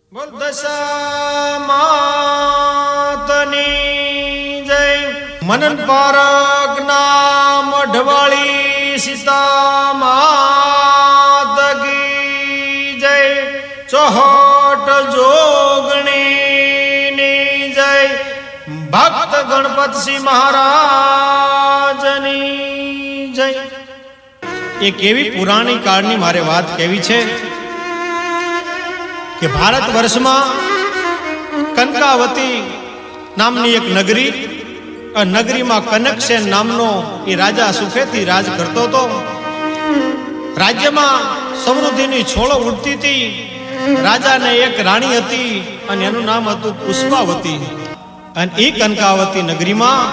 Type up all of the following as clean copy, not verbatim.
બોલ દશા માતની જય. મનન પારક નામ ઢવાળી સીતા માત કી જય. ચોહટ જોગણીની જય. ભક્ત ગણપતસિંહ મહારાજની જય. એક એવી પુરાણી કાળની મારે વાત કેવી છે કે ભારત વર્ષમાં કનકાવતી નામની એક નગરી, નગરીમાં કનકસેન નામનો એ રાજા સુખેથી રાજ કરતો હતો. રાજ્યમાં સમૃદ્ધિની છોડો ઉડતી હતી. રાજાને એક રાણી હતી અને એનું નામ હતું પુષ્પાવતી. અને એ કનકાવતી નગરીમાં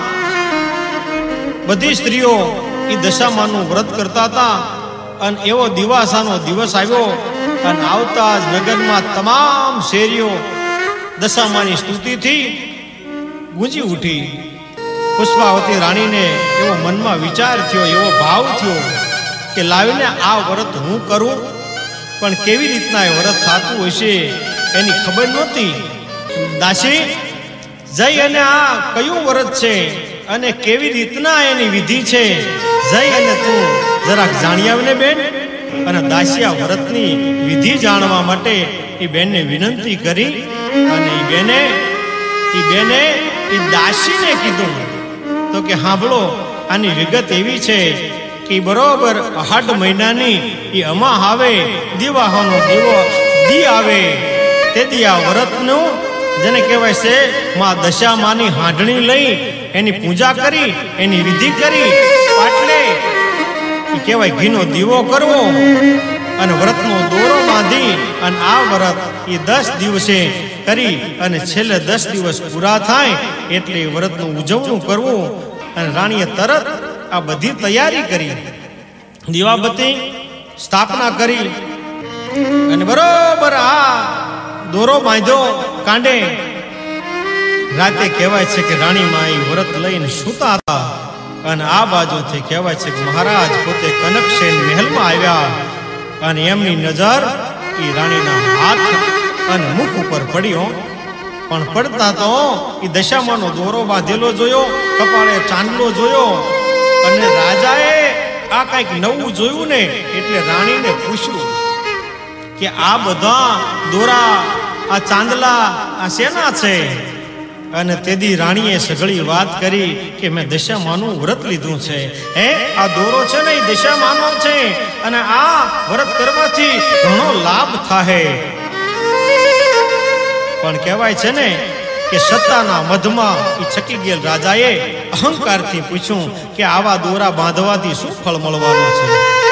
બધી સ્ત્રીઓ એ દશામાનું વ્રત કરતા હતા. અને એવો દિવાસાનો દિવસ આવ્યો અને આવતા જ નગરમાં તમામ શેરીઓ દશામાની સ્તુતિથી ગુંજી ઉઠી. પુષ્પાવતી રાણીને એવો મનમાં વિચાર થયો, એવો ભાવ થયો કે લાવીને આ વ્રત હું કરું, પણ કેવી રીતના એ વ્રત થતું હશે એની ખબર નહોતી. દાસી જઈ અને આ કયું વ્રત છે અને કેવી રીતના એની વિધિ છે, જઈ અને તું જરાક જાણી આવને બેન. અને દાસી આ વ્રતની વિધિ જાણવા માટે એ બેનને વિનંતી કરી. અને એ બેને એ દાસીને કીધું તો કે સાંભળો, આની વિગત એવી છે કે બરોબર અહાડ મહિનાની એ અમા આવે, દિવાહોનો દીવો દી આવે, તેથી આ વ્રતનું જેને કહેવાય છે માં દશામાની હાંડણી લઈ એની પૂજા કરી, એની વિધિ કરી, પાટલે કહેવાય ઘીનો દીવો કરવો અને વ્રતનો દોરો બાંધી અને આ વ્રત એ 10 દિવસે કરી અને છેલ્લે 10 દિવસ પૂરા થાય એટલે વ્રતનું ઉજવણું કરવું. અને રાણીએ તરત આ બધી તૈયારી કરી, દીવાબત્તી સ્થાપના કરી અને બરોબર આ દોરો બાંધ્યો કાંડે. રાતે કહેવાય છે કે રાણીમાં એ વ્રત લઈને સૂતા હતા. અને આ બાજુથી કહેવાય છે કે મહારાજ પોતે કનકસેન મહેલમાં આવ્યા અને એમની નજર એ રાણીના હાથ અને મુખ ઉપર પડ્યો. પણ પડતા તો એ દશામાનો દોરો બાંધેલો જોયો, કપાળે ચાંદલો જોયો. અને રાજાએ આ કંઈક નવું જોયું ને એટલે રાણીને પૂછ્યું કે આ બધા દોરા, આ ચાંદલા આ શેના છે? અને તેદી રાણીએ સઘળી વાત કરી કે મેં દશામાનું વ્રત લીધું છે. આ દોરો છે ને એ દશામાનો છે અને આ વ્રત કરવાથી ઘણો લાભ થાય. પણ કહેવાય છે ને કે સત્તાના મધમાં એ છકી ગયેલ રાજાએ અહંકારથી પૂછ્યું કે આવા દોરા બાંધવાથી શું ફળ મળવાનું છે?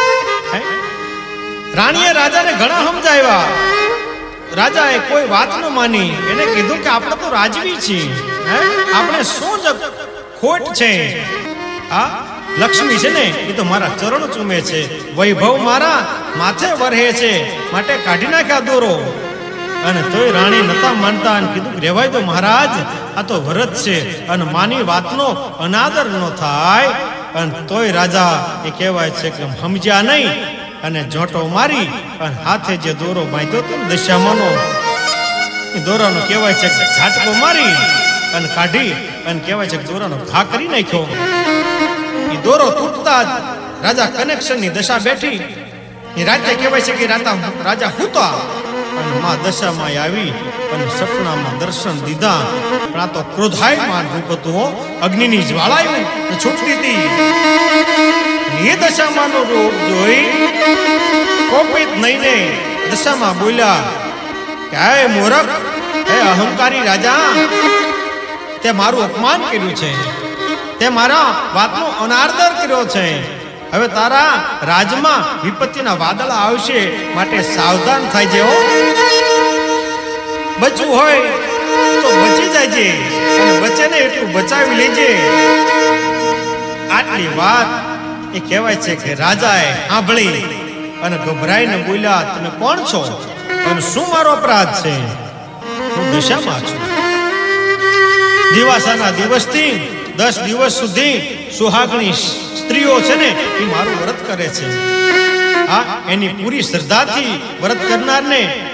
રાણીએ રાજાને ઘણા સમજાવ્યા. રાજાએ કોઈ વાત ન માની. એને કીધું કે આપણે તો રાજવી છીએ, આપણે શું જ ખોટ છે? આ લક્ષ્મી છે ને એ તો મારા ચરણ ચૂમે છે, વૈભવ મારા માથે વરહે છે, માટે કાઢી નાખ્યા દોરો. અને તોય રાણી નતા માનતા અને કીધું રહેવાય તો મહારાજ, આ તો વ્રત છે અને માની વાતનો અનાદર ન થાય. અને તોય રાજા એ કહેવાય છે કે સમજ્યા નહીં અને જોટો મારી અને હાથે જે દોરો બાંધ્યો હતો દશામાનો એ દોરાનો કહેવાય છે કે ઝાટકો મારી અને કાઢી અને કહેવાય છે કે દોરાનો ઘા કરી નાખ્યો. એ દોરો તૂટતા જ રાજા કનેક્શનની દશા બેઠી. એ રાતે કહેવાય છે કે રાજા હુતા અને માં દશામાં આવી અને સપનામાં દર્શન દીધા. પણ આ તો ક્રોધાયમાન રૂપ હતું, અગ્નિની જ્વાળા છૂટતી હતી. એ દશામાનું રૂપ જોઈ કોપિત નઈને દશામાં બોલ્યા કે હે મૂર્ખ, હે અહંકારી રાજા, તે મારું અપમાન કર્યું છે, તે મારા વાતનો અનાદર કર્યો છે. હવે તારા રાજમાં વિપત્તિના વાદળા આવશે, માટે સાવધાન થઈ જજો. બચવું હોય તો બચી જાય અને બચે ને એટલું બચાવી લેજે. આટલી વાત એ કહેવાય છે કે રાજાએ સાંભળી અને ગભરાઈને બોલ્યા, તમે કોણ છો અને શું મારો અપરાધ છે? હું દશામાં છું. દિવાસાના દિવસથી 10 દિવસ સુધી સુહાગણી સ્ત્રીઓ છે ને એ મારું વ્રત કરે છે. એની પૂરી શ્રદ્ધાથી વ્રત કરનારને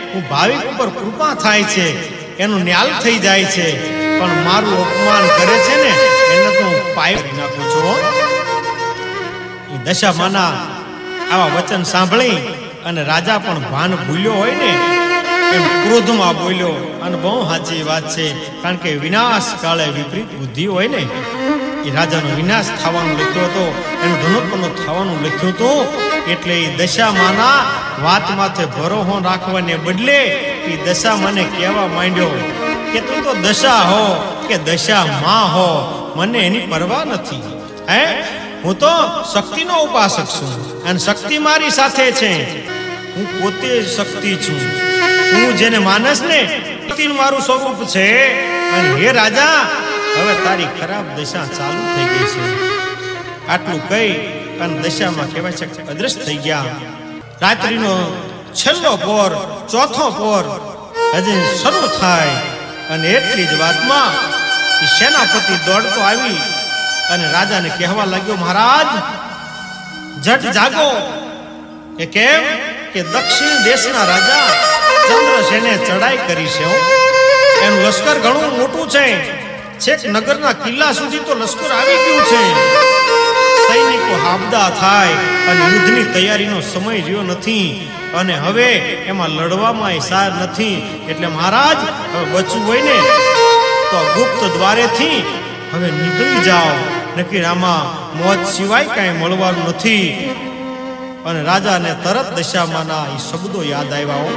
હું ભાવિક ઉપર કૃપા થાય છે, એનું ન્યાલ થઈ જાય છે, પણ મારું અપમાન કરે છે ને એને તો હું પાય નાખું છું. એ દશામાના આવા વચન સાંભળી અને રાજા પણ ભાન ભૂલ્યો હોય ને એમ ક્રોધમાં બોલ્યો. અને બહુ સાચી વાત છે, કારણ કે વિનાશ કાળે વિપરીત બુદ્ધિ હોય ને. એ રાજાનો વિનાશ થવાનું લખ્યો હતો, એનું ધનોત્પન્ન થવાનું લખ્યું હતું. એટલે એ દશામાના વાત માથે ભરોસો રાખવાને બદલે એ દશામાને કહેવા માંડ્યો કે તું તો દશા હો કે દશામાં હો, મને એની પરવા નથી. હે, હું તો શક્તિનો ઉપાસક છું અને શક્તિ મારી સાથે છે. હું પોતે શક્તિ છું. હું જેને માનસ ને શક્તિનું મારું સ્વરૂપ છે. અને હે રાજા, હવે તારી ખરાબ દશા ચાલુ થઈ ગઈ છે. આટલું કહી અને દશામાં કહેવાય છે અદ્રશ્ય થઈ ગયા. રાત્રિનો છેલ્લો પોર, ચોથો પોર હજી શરૂ થાય અને એટલી જ વાતમાં એ સેનાપતિ દોડતો આવી અને રાજાને કહેવા લાગ્યો, મહારાજ જટ જાગો. એ કેમ કે દક્ષિણ દેશના રાજા ચંદ્રસેને ચડાઈ કરી છે. એનું લશ્કર ઘણું મોટું છે, છેક નગરના કિલ્લા સુધી તો લશ્કર આવી ગયું છે. સૈનિકો હાબદા થાય અને યુદ્ધની તૈયારીનો સમય રહ્યો નથી અને હવે એમાં લડવામાં સાર નથી. એટલે મહારાજ હવે બચવું હોય ને તો ગુપ્ત દ્વારેથી હવે નીકળી જાઓ, નક્કી આમાં મોત સિવાય કાંઈ મળવાનું નથી. અને રાજાને તરત દશામાના એ શબ્દો યાદ આવ્યા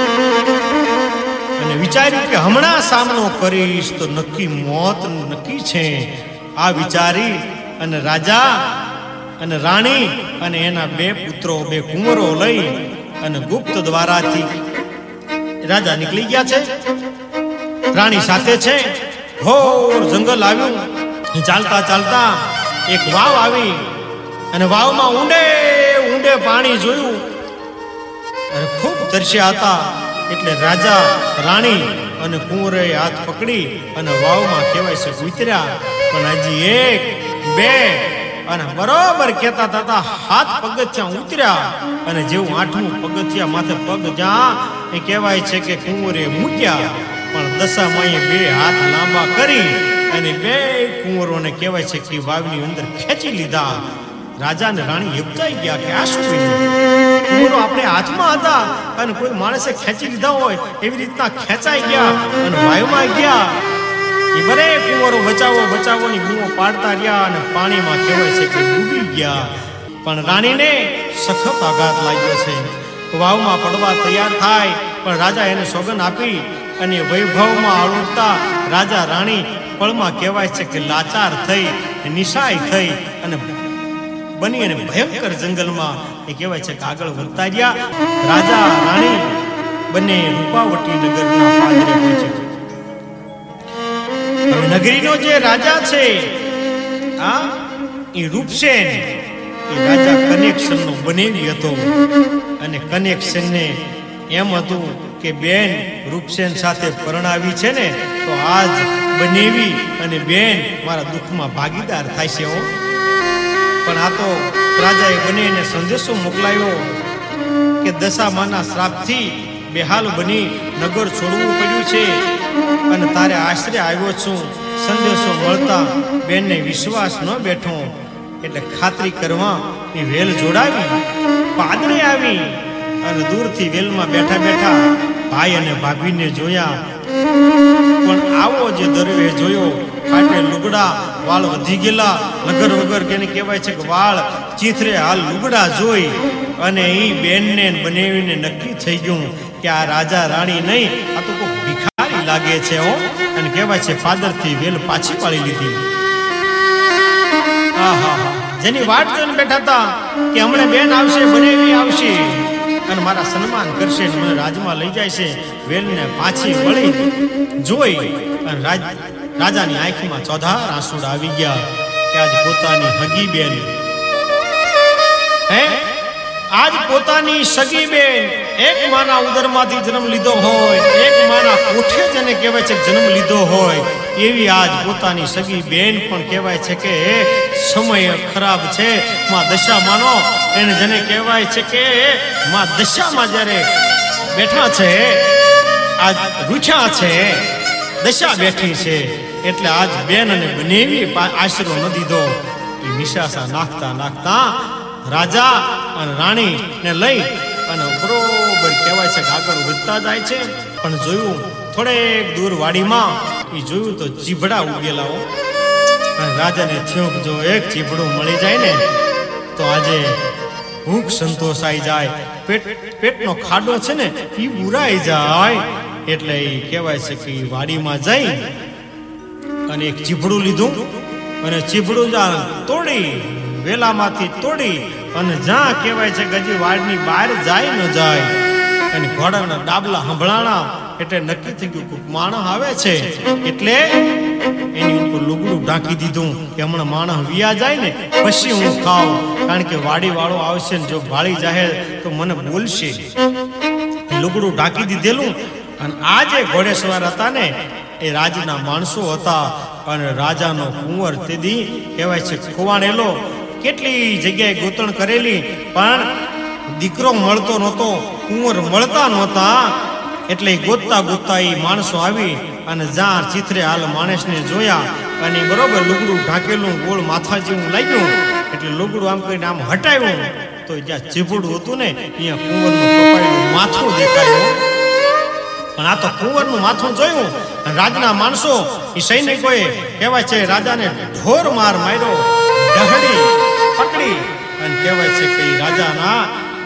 અને વિચાર્યું કે હમણાં સામનો કરીશ તો નક્કી મોત નક્કી છે. આ વિચારી અને રાજા અને રાણી અને એના બે પુત્રો, બે કુંવરો લઈ અને ગુપ્ત દ્વારાથી રાજા નીકળી ગયા છે. રાણી સાથે છે. ઘોર જંગલ આવ્યું. ચાલતા ચાલતા એક વાવ આવી અને વાવમાં ઊંડે ઊંડે પાણી જોયું અને ખૂબ તરસ્યા હતા. એટલે રાજા, રાણી અને કુંવરે હાથ પકડી અને વાવમાં કહેવાય છે ઉતર્યા. પણ હજી એક બે અને બરોબર કહેતા થતા હાથ પગથિયા ઉતર્યા અને જેવું આઠમું પગથિયા માથે પગ જ્યાં એ કહેવાય છે કે કુંવરે મૂક્યા. પણ દશામાએ બે હાથ લાંબા કરી અને બે કુંવરોને કહેવાય છે કે વાવની અંદર ખેંચી લીધા. રાજા અને રાણી યબતાઈ ગયા કે આ શું કર્યું? કુંવરો આપણે હાથમાં હતા અને કોઈ માણસે ખેંચી લીધા હોય એવી રીતના ખેંચાઈ ગયા અને વાયુમાં ગયા. એ બરે કુંવરો બચાવો બચાવોની બૂમો પાડતા રહ્યા અને પાણીમાં કહેવાય છે કે ડૂબી ગયા. પણ રાણીને સખત આઘાત લાગ્યો છે. વાવમાં પડવા તૈયાર થાય પણ રાજા એને સોગંદ આપી અને વૈભવમાં આળોટતા રાજા રાણી પળમાં કહેવાય છે કે લાચાર થઈ, નિશાય થઈ અને બની અને ભયંકર જંગલમાં એ કહેવાય છે કે આગળ વધતા ગયા. રાજા રાણી બંને રૂપાવટી નગરના પાદરે પહોંચ્યા. નગરીનો જે રાજા છે એ રૂપસેન, એ રાજા કનેક્શન નો બનેવી હતો અને કનેક્શન ને એમ હતું કે બેન રૂપસેન સાથે પરણાવી છે ને તો આજ બનેવી અને બેન મારા દુઃખમાં ભાગીદાર થાય છે. પણ આ તો રાજાએ બનેને સંદેશો મોકલાયો કે દશામાના શ્રાપથી બેહાલ બની નગર છોડવું પડ્યું છે અને તારે આશરે આવ્યો છું. સંદેશો મળતા બેનને વિશ્વાસ ન બેઠો એટલે ખાતરી કરવા એ વેલ જોડાવી પાદરે આવી અને દૂરથી વેલમાં બેઠા બેઠા ભાઈ અને ભાભીને જોયા. પણ આવો જે દરવે જોયો, ફાટે લુગડા, વાળ વધી ગયેલા, લગર વગર કેને કહેવાય છે કે વાળ ચીથરે હાલ લુગડા જોઈ અને એ બેનને બનેવીને નક્કી થઈ ગયું કે આ રાજા રાણી નહીં, આ તો કોઈ ભિખારી લાગે છે. અને કહેવાય છે પાદરથી વેલ પાછી પાડી લીધી. જેની વાટ જોઈને બેઠા હતા કે હમણાં બેન આવશે, બનેવી આવશે અને મારા સન્માન કરશે, મને રાજમાં લઈ જાય છે. વેલને પાછી વળી જોઈ અને રાજાની આંખમાં ચોધાર આંસુડા આવી ગયા કે આજ પોતાની હગી બેન, આજ પોતાની સગી બેન એક માના ઉદરમાંથી જન્મ લીધો હોય, એક માના કોઠે જેને કહેવાય છે જન્મ લીધો હોય એવી આજ પોતાની સગી બેન પણ કહેવાય છે કે સમય ખરાબ છે. માં દશા માનો એને જેને કહેવાય છે કે માં દશામાં જ્યારે બેઠા છે, આજ રૂઠ્યા છે, દશા બેઠી છે, એટલે આજ બેન અને બનેવી આશરો ન દીધો. એ નિશાસા નાખતા નાખતા રાજા અને રાણી ને લઈ અને બરોબર કહેવાય છે કે આગળ વધતા જાય છે. પણ જોયું થોડેક દૂર વાડીમાં એ જોયું તો ચીભડા ઉગેલા. અને રાજાને થયું જો એક ચીભડું મળી જાય ને તો આજે ભૂખ સંતોષાઈ જાય, પેટનો ખાડો છે ને એ બુરાઈ જાય. એટલે એ કહેવાય છે કે વાડીમાં જઈ અને એક ચીભડું લીધું અને ચીભડું તોડી વેલામાંથી તોડી અને જ્યાં કહેવાય છે કે હજી વાડની બહાર જાય ન જાય અને ઘોડાના ડાબલા સંભળાણા. એટલે નક્કી થઈ ગયું કોઈક માણસ આવે છે. એટલે એની ઉપર લુગડું ઢાંકી દીધું કે હમણાં માણસ વિયા જાય ને પછી હું ખાઉં, કારણ કે વાડી વાળો આવશે ને જો ભાળી જાહે તો મને બોલશે. લુગડું ઢાંકી દીધેલું. અને આ જે ઘોડેસવાર હતા ને એ રાજના માણસો હતા. અને રાજાનો કુંવર તેદી કહેવાય છે ખોવાણેલો, કેટલી જગ્યાએ ગોતણ કરેલી પણ દીકરો મળતો નહોતો, કુંવર મળતા નહોતા. એટલે ગોતતા ગોતતા એ માણસો આવી અને જ્યાં ચિત્રે હાલ માણસને જોયા અને બરોબર લુગડું ઢાંકેલું ગોળ માથા જેવું લાગ્યું. એટલે લુગડું આમ કરીને આમ હટાવ્યું તો જ્યાં ચીભડું હતું ને અહીંયા કુંવરનું કપાયેલું માથું દેખાયું. પણ આ તો કુંવરનું માથું જોયું. રાજના માણસો એ સૈનિકોએ કહેવાય છે રાજાને ઢોર માર માર્યો, ઢહડી પકડી અને કહેવાય છે કે રાજાના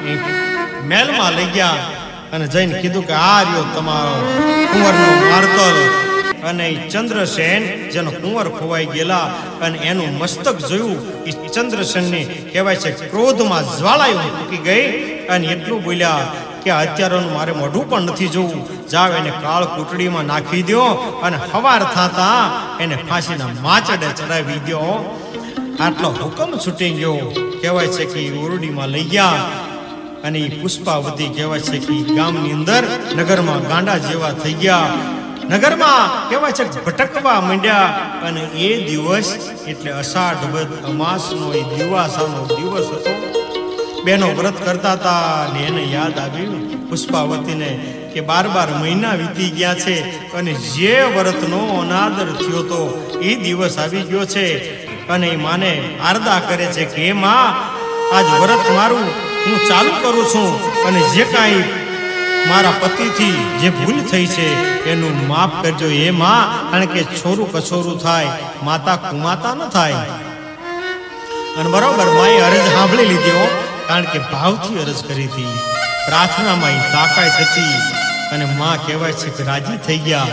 મહેલમાં લઈ ગયા અને જઈને કીધું કે આ રહ્યો તમારો કુંવરનો માર્તલ. અને ચંદ્રસેન જેનો કુંવર ખોવાઈ ગયેલા અને એનું મસ્તક જોયું એ ચંદ્રસેનને કહેવાય છે ક્રોધમાં જ્વાળાયું ફૂકી ગઈ અને એટલું બોલ્યા કે અત્યારનું મારે મોઢું પણ નથી જોવું, જાવ એને કાળ કૂટડીમાં નાખી દો અને હવાર થતા એને ફાંસીના માચડે ચડાવી દો. આટલો હુકમ છૂટી ગયો. કહેવાય છે કે ઓરડીમાં લઈ ગયા અને પુષ્પાવતી કહેવાય છે કે ગામની અંદર નગરમાં ગાંડા જેવા થઈ ગયા. નગરમાં કહેવાય છે ભટકવા માંડ્યા. અને એ દિવસ એટલે અષાઢ વદ અમાસનો એ દિવાસાનો દિવસ હતો. બેનો વ્રત કરતા હતા ને એને યાદ આવ્યું પુષ્પાવતીને કે 12 મહિના વીતી ગયા છે અને જે વ્રતનો અનાદર થયો તો એ દિવસ આવી ગયો છે. અને એ માને આરદા કરે છે કે માં આજ વ્રત મારું હું ચાલુ કરું છું અને જે કાંઈ મારા પતિથી જે ભૂલ થઈ છે એનું માફ કરજો એ માં, કારણ કે છોરું કછોરું થાય માતા કુમાતા ન થાય. અને બરોબર માએ અરજ સાંભળી લીધી, કારણ કે ભાવથી અરજ કરી હતી, પ્રાર્થનામાં તાકાત હતી અને માં કહેવાય છે કે રાજી થઈ ગયા.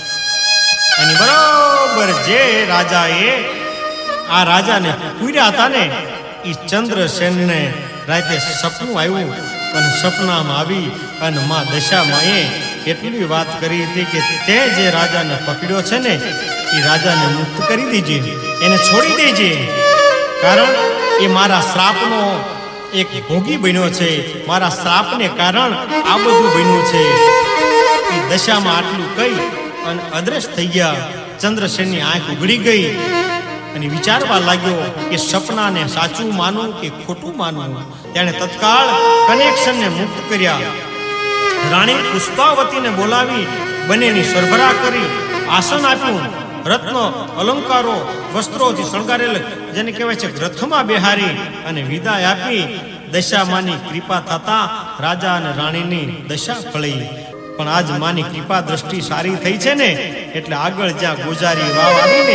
અને બરોબર જે રાજાએ આ રાજાને પૂર્યા હતા ને એ ચંદ્રસેનને રાતે સપનું આવ્યું અને સપનામાં આવી અને માં દશામાએ એટલી વાત કરી હતી કે તે જે રાજાને પકડ્યો છે ને એ રાજાને મુક્ત કરી દેજે, એને છોડી દેજે, કારણ એ મારા શ્રાપનો એક ભોગી બન્યો છે, મારા શ્રાપને કારણ આ બધું બન્યું છે. એ દશામાં આટલું કહી અને અદ્રશ્ય થઈ ગયા. ચંદ્રસેનની આંખ ઉઘડી ગઈ અને વિચારવા લાગ્યો કે સપનાને સાચું માનવું કે ખોટું માનવું. તેણે તત્કાળ કનેક્શનને મુક્ત કર્યા. રાણી પુષ્પાવતીને બોલાવી બંનેની સરભરા કરી, આસન આપ્યું, રત્ન અલંકારો વસ્ત્રોથી શણગારેલ જેને કહેવાય છે રથમાં બેહારી અને વિદાય આપી. દશામાની કૃપા થતા રાજા અને રાણીની દશા ફળી. પણ આજ માની કૃપા દ્રષ્ટિ સારી થઈ છે ને એટલે આગળ જ્યાં ગોજારી વાવ આવીને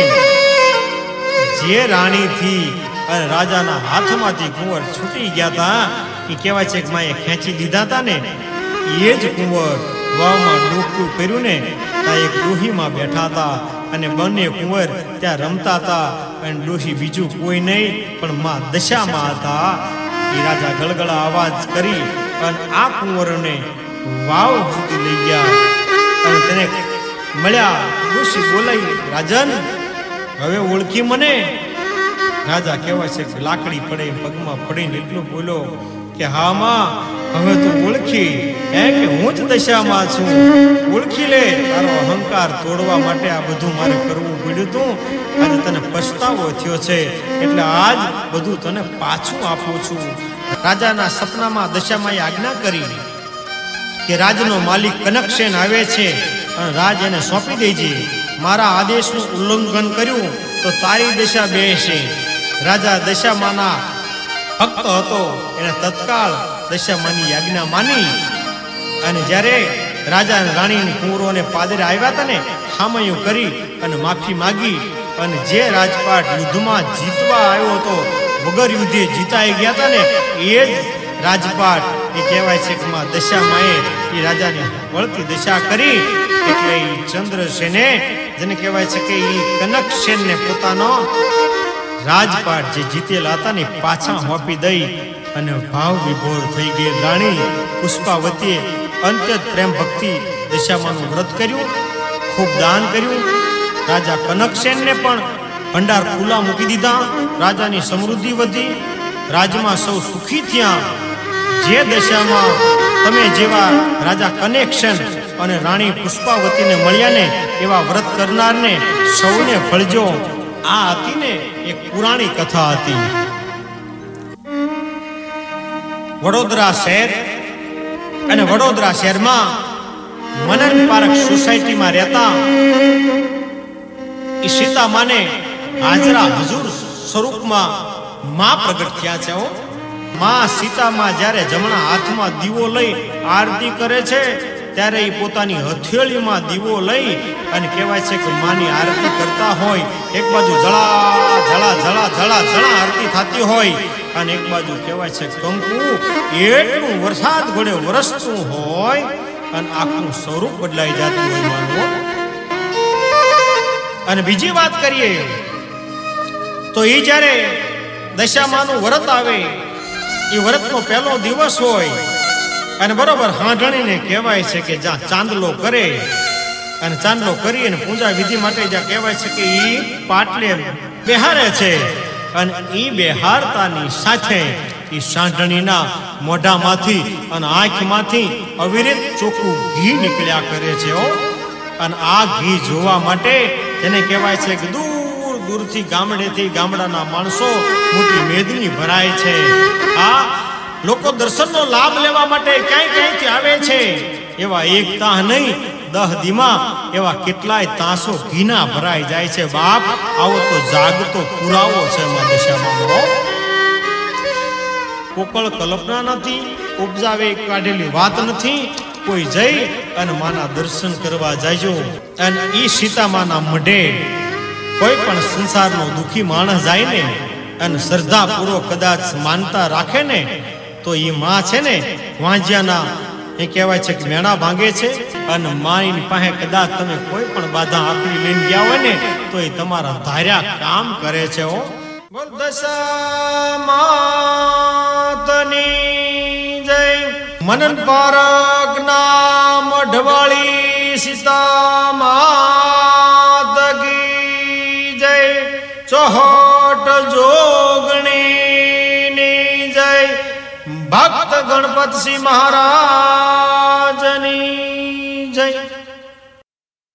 જે રાણીથી અને રાજાના હાથમાંથી કુંવર છૂટી ગયા હતા એ કહેવાય છે કે માએ ખેંચી લીધા હતા ને એ જ કુંવર વાવમાં ડોકું કર્યું ને ત્યાં એક ડોહીમાં બેઠા હતા અને બંને કુંવર ત્યાં રમતા હતા. અને ડોહી બીજું કોઈ નહીં પણ માં દશામાં હતા. એ રાજા ગળગળા અવાજ કરી અને આ કુંવરોને વાવ સુધી લઈ ગયા અને તેને મળ્યા. ડોશી બોલાઈ, રાજન હવે ઓળખી મને? રાજા કહેવાય છે કે લાકડી પડે પગમાં પડીને એટલું બોલ્યો કે હા માં હવે તું ઓળખી કે હું જ દશામાં છું, ઓળખી લે. તારો અહંકાર તોડવા માટે આ બધું મારે કરવું પડ્યું હતું. આજે તને પછતાવો થયો છે એટલે આજ બધું તને પાછું આપું છું. રાજાના સપનામાં દશામાએ આજ્ઞા કરી કે રાજનો માલિક કનકસેન આવે છે અને રાજ એને સોંપી દેજે. મારા આદેશનું ઉલ્લંઘન કર્યું તો તારી દશા બેસે. રાજા દશામાના ભક્ત હતો, એને તત્કાળ દશામાની આજ્ઞા માની. અને જ્યારે રાજા રાણી કુંવરોને પાદરે આવ્યા હતા ને, હામયું કરી અને માફી માગી. અને જે રાજપાટ યુદ્ધમાં જીતવા આવ્યો હતો, વગર યુદ્ધે જીતાઈ ગયા હતા ને, એ જ રાજપાટ એ કહેવાય છે કે માં દશામાએ એ રાજાને વળતી દશા કરી. એટલે એ ચંદ્રસેને, જેને કહેવાય છે કે એ કનકસેનને પોતાનો રાજપાટ જે જીતેલા હતા ને પાછા હોપી દઈ અને ભાવ વિભોર થઈ ગઈ રાણી પુષ્પાવતીએ અંત્યત પ્રેમ ભક્તિ દશામાનું વ્રત કર્યું, ખૂબ દાન કર્યું. રાજા કનકસેનને પણ ભંડાર ખુલ્લા મૂકી દીધા. રાજાની સમૃદ્ધિ વધી, રાજમાં સૌ સુખી થયા. જે દશામાં તમે જેવા રાજા કનેક્શન અને રાણી પુષ્પાવતીને મળ્યા ને, એવા વ્રત કરનારને સૌને ફળજો. આ હતી ને એક પુરાણી કથા હતી. વડોદરા શહેર, અને વડોદરા શહેરમાં મનન પાર્ક સોસાયટીમાં રહેતા એ સીતામાને હાજરા હજુર સ્વરૂપમાં માં પ્રગટ થયા છે. માં સીતામાં જ્યારે જમણા હાથમાં દીવો લઈ આરતી કરે છે, ત્યારે એ પોતાની હથેળીમાં દીવો લઈ અને કહેવાય છે કે માની આરતી કરતા હોય. એક બાજુ જળા જળા જળા જળા જળા આરતી થતી હોય, અને એક બાજુ કહેવાય છે કંકુ એટલું વરસાદ ઘોડે વરસતું હોય, અને આખું સ્વરૂપ બદલાઈ જતું હોય માનવો. અને બીજી વાત કરીએ તો એ જ્યારે દશામાનું વ્રત આવે, એ વ્રતનો પહેલો દિવસ હોય, અને બરોબર હાંઢણીને કહેવાય છે કે જ્યાં ચાંદલો કરે, અને ચાંદલો કરી અને પૂજા વિધિ માટે જ્યાં કહેવાય છે કે એ પાટલે બેહારે છે. અને એ બેહારતાની સાથે એ સાંઢણીના મોઢામાંથી અને આંખમાંથી અવિરત ચોખ્ખું ઘી નીકળ્યા કરે છે. અને આ ઘી જોવા માટે તેને કહેવાય છે કે દૂર દૂરથી ગામડેથી ગામડાના માણસો મોટી મેદની ભરાય છે. આ લોકો દર્શનનો લાભ લેવા માટે ક્યાંય ક્યાંયથી આવે છે. એવા એક તાહ નહીં, 10 દીમાં એવા કેટલાય તાસો ઘીના ભરાઈ જાય છે. બાપ, આવો તો જાગતો પુરાવો છે માં દશામાનો. કોકળ કલ્પના નથી, ઉપજાવે કાઢેલી વાત નથી. કોઈ જઈ અને માના દર્શન કરવા જાયજો. અને ઈ સીતામાના મઢે કોઈ પણ સંસારનો દુખી માણસ જાય ને, અને શ્રદ્ધાપૂર્વક કદાચ માનતા રાખે ને, તો એ માં છે ને વાંજિયાના એ કહેવાય છે કે મેણા ભાંગે છે. અને માની પાસે કદાચ તમે કોઈ પણ બાધા આકડી લઈને ગયા હોય ને, તો એ તમારા ધાર્યા કામ કરે છે. બોલ દશામાતની જય. મનન પારક ના મઢવાળી સીતામાત કી જય. ચોહટ જોગણી જય. ભક્ત ગણપતસિંહ મહારાજની